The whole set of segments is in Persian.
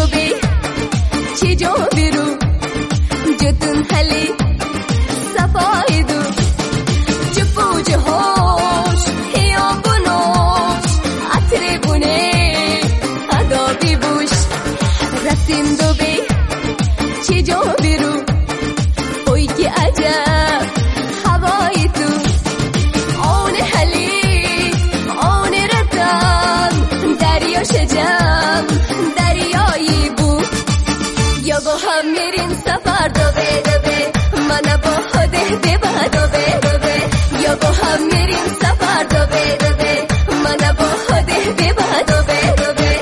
دوبه چی جو بیرو جتون حلی صفای دو جبو جهاش هیا بناش عطر بونه عدابی بوش رفتیم دوبه چی جو بیرو اوی که عجب هوای تو آن حلی آن ردم دریا شجم دریایی بود یا با هم میریم سفر دوبه دوبه من با خوده ببه دوبه دوبه یا با هم میریم سفر دوبه دوبه من با خوده ببه دوبه دوبه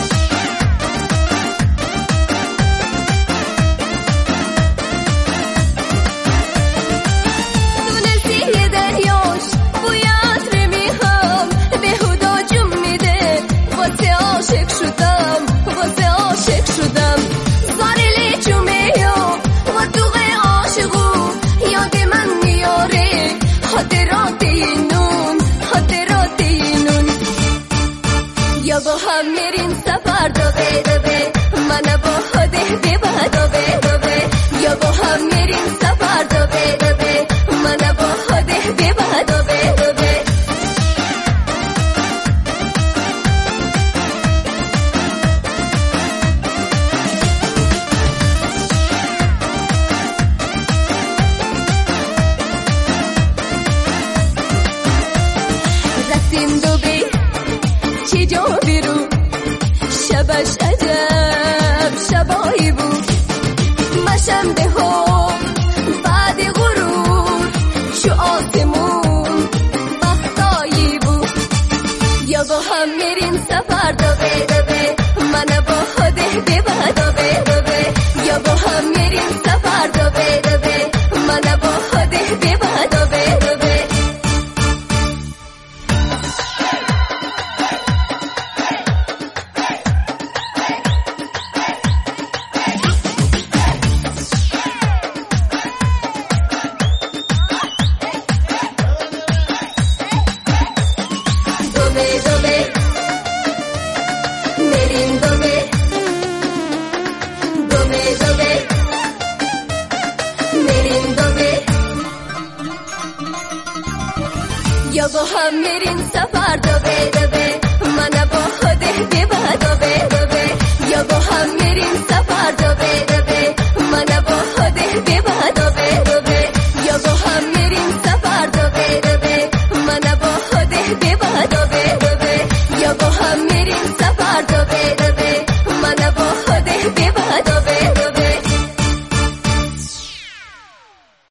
دونستی دریاش بوی عطر میخوام بهودا جون میده واسه عاشق شدم واسه عاشق شدم زارلی جمعه و دوغ عاشقو یاد من میاره خاطرات اینون یا با هم میریم سفر دوبه دوبه من با خوده ببه دوبه دوبه یا با هم میریم سفر دوبه دوبه من با خوده ببه دوبه دوبه رفتیم دوبه چی جو بیرو شبش عجب شبایی بود مشنبه ها بعد غرور شو آسمون بختایی بود یا با هم میریم سفر دوبه دوبه من با خوده ببه دوبه دوبه یا با هم میریم سفر دوبه دوبه من با خوده ببه دوبه دوبه دوبه دوبه میریم دوبه دوبه دوبه میریم دوبه یا با هم میریم سفر دوبه دوبه